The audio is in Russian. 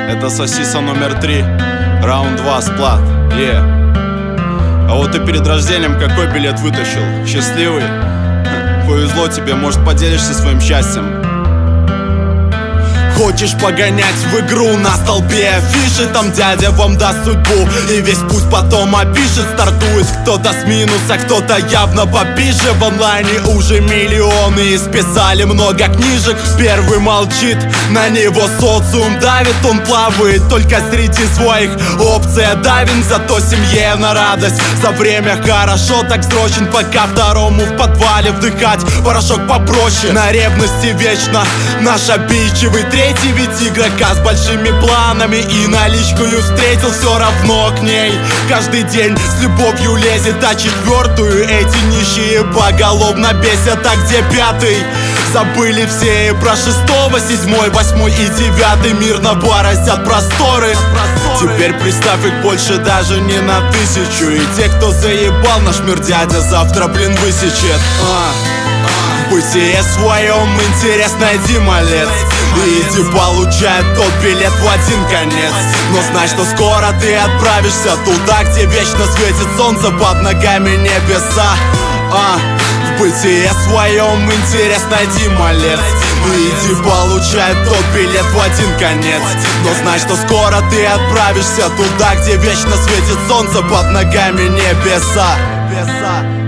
Это Сосиса номер 3, раунд 2, сплат, А вот ты перед рождением какой билет вытащил? Счастливый? Повезло тебе, может, поделишься своим счастьем? Хочешь погонять в игру на столбе афиши? Там дядя вам даст судьбу, и весь путь потом опишет. Стартует кто-то с минуса, кто-то явно попиже. В онлайне уже миллионы, списали много книжек. Первый молчит, на него социум давит. Он плавает только среди своих, опция давин. Зато семье на радость, за время хорошо так срочен. Пока второму в подвале вдыхать порошок попроще. На ревности вечно наш обидчивый третий. Ведь игрока с большими планами и наличкою встретил, все равно к ней каждый день с любовью лезет. А четвертую эти нищие поголовно бесят. А где пятый? Забыли все и про шестого, седьмой, восьмой и девятый. Мирно бороздят просторы. Теперь представь, их больше даже не на 1000. И те, кто заебал наш мир, дядя завтра, высечет. В бытие своем интерес найди, малец, и иди получай тот билет в один конец. Но знай, что скоро ты отправишься туда, где вечно светит солнце, под ногами небеса. В бытие своем интерес найди, малец, и иди получай тот билет в один конец. Но знай, что скоро ты отправишься туда, где вечно светит солнце, под ногами небеса.